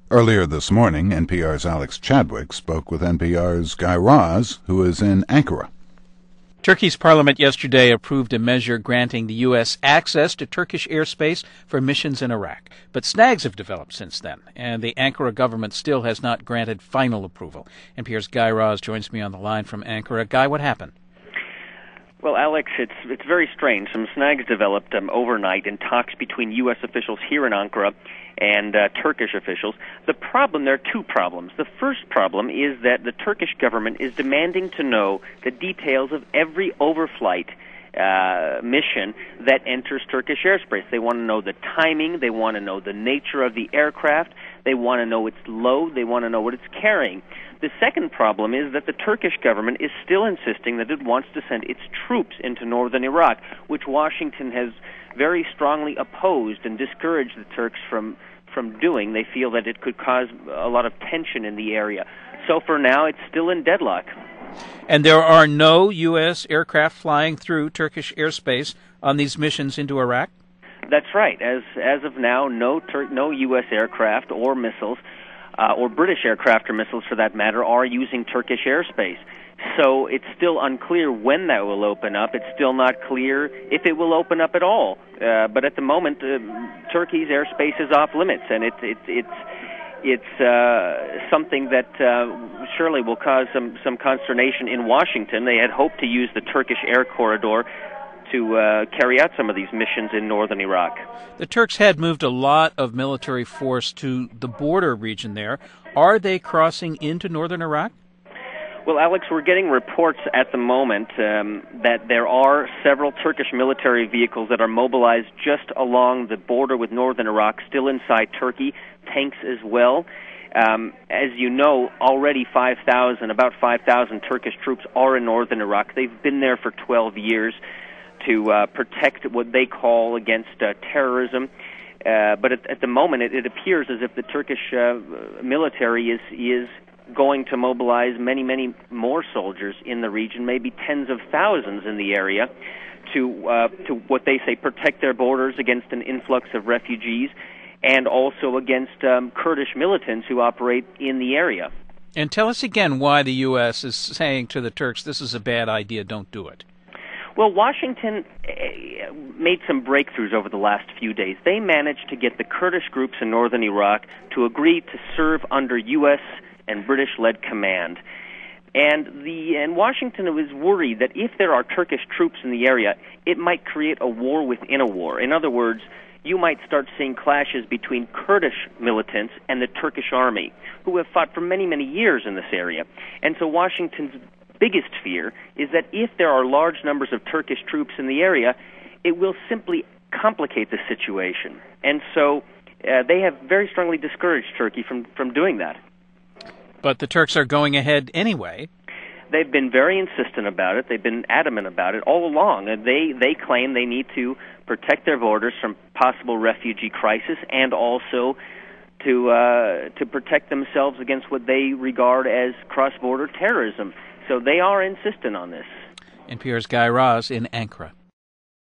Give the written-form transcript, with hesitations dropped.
Earlier this morning, NPR's Alex Chadwick spoke with NPR's Guy Raz, who is in Ankara. Turkey's parliament yesterday approved a measure granting the U.S. access to Turkish airspace for missions in Iraq. But snags have developed since then, and the Ankara government still has not granted final approval. NPR's Guy Raz joins me on the line from Ankara. Guy, what happened? Well, Alex, it's very strange. Some snags developed overnight in talks between U.S. officials here in Ankara and Turkish officials. There are two problems. The first problem is that the Turkish government is demanding to know the details of every overflight mission that enters Turkish airspace. They want to know the timing. They want to know the nature of the aircraft. They want to know its load. They want to know what it's carrying. The second problem is that the Turkish government is still insisting that it wants to send its troops into northern Iraq, which Washington has very strongly opposed and discouraged the Turks from doing. They feel that it could cause a lot of tension in the area. So for now, it's still in deadlock. And there are no U.S. aircraft flying through Turkish airspace on these missions into Iraq? That's right. As of now, no U.S. aircraft or missiles, or British aircraft or missiles for that matter, are using Turkish airspace. So it's still unclear when that will open up. It's still not clear if it will open up at all. But at the moment, Turkey's airspace is off limits, and it's something that surely will cause some consternation in Washington. They had hoped to use the Turkish air corridor to carry out some of these missions in northern Iraq. The Turks had moved a lot of military force to the border region there. Are they crossing into northern Iraq? Well, Alex, we're getting reports at the moment that there are several Turkish military vehicles that are mobilized just along the border with northern Iraq, still inside Turkey, tanks as well. As you know, already about 5,000 Turkish troops are in northern Iraq. They've been there for 12 years to protect what they call against terrorism. But at the moment, it appears as if the Turkish military is going to mobilize many more soldiers in the region, maybe tens of thousands in the area, to what they say protect their borders against an influx of refugees and also against Kurdish militants who operate in the area. And tell us again why the U.S. is saying to the Turks, this is a bad idea, don't do it. Well, Washington made some breakthroughs over the last few days. They managed to get the Kurdish groups in northern Iraq to agree to serve under U.S. and British-led command. And Washington was worried that if there are Turkish troops in the area, it might create a war within a war. In other words, you might start seeing clashes between Kurdish militants and the Turkish army, who have fought for many years in this area. And so Washington's biggest fear is that if there are large numbers of Turkish troops in the area, it will simply complicate the situation. And so they have very strongly discouraged Turkey from doing that. But the Turks are going ahead anyway. They've been very insistent about it. They've been adamant about it all along. They claim they need to protect their borders from possible refugee crisis and also to protect themselves against what they regard as cross-border terrorism. So they are insistent on this. NPR's Guy Raz in Ankara.